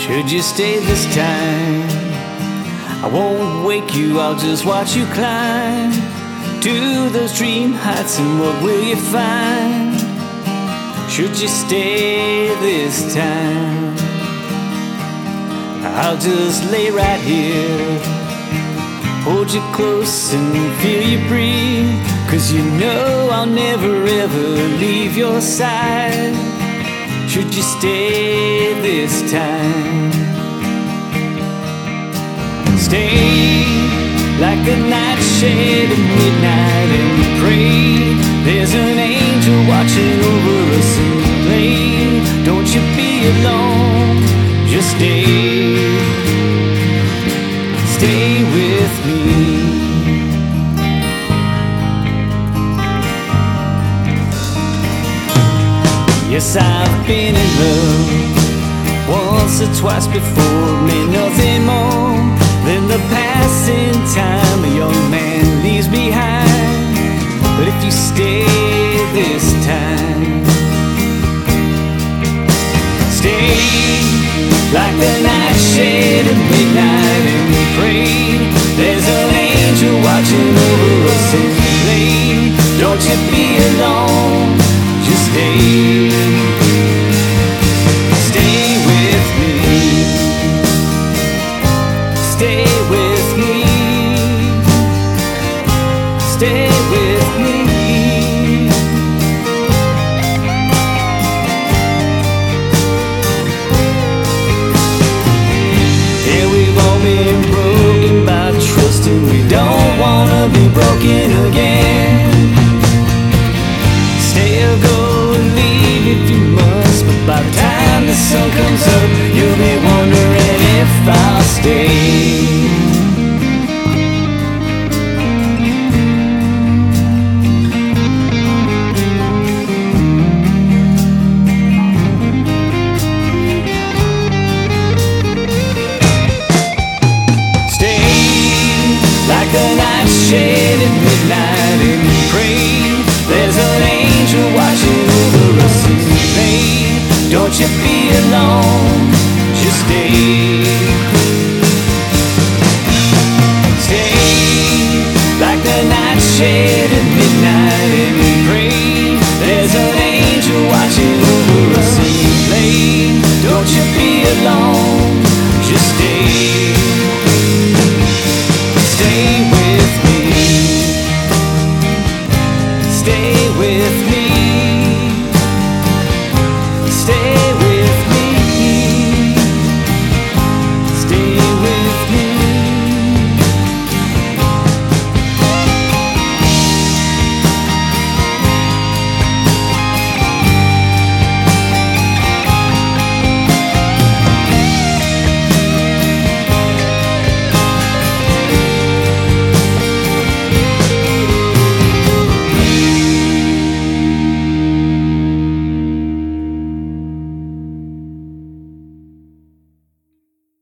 Should you stay this time? I won't wake you, I'll just watch you climb to those dream heights, and what will you find? Should you stay this time? I'll just lay right here, hold you close and feel you breathe, 'cause you know I'll never ever leave your side. Should you stay this time? Stay like the nightshade at midnight and pray. There's an angel watching over us and play. Don't you be alone, just stay. Stay with me. Yes, I've been in love once or twice before, meant nothing more than the passing time a young man leaves behind. But if you stay this time, stay like the nightshade at midnight and pray. There's an angel watching over us and play. Don't you be alone, just stay. Stay with me. Stay with me. Stay with me. Yeah, we've all been broken by trust, and we don't wanna be broken again. Stay or go and leave if you must, but by the time the sun comes up, you'll be wondering if I'll stay. Like a nightshade at midnight and pray. There's an angel watching over us and play. Don't you be alone, just stay. Stay like the nightshade at midnight and pray. There's an angel watching over us and play. Don't you be alone.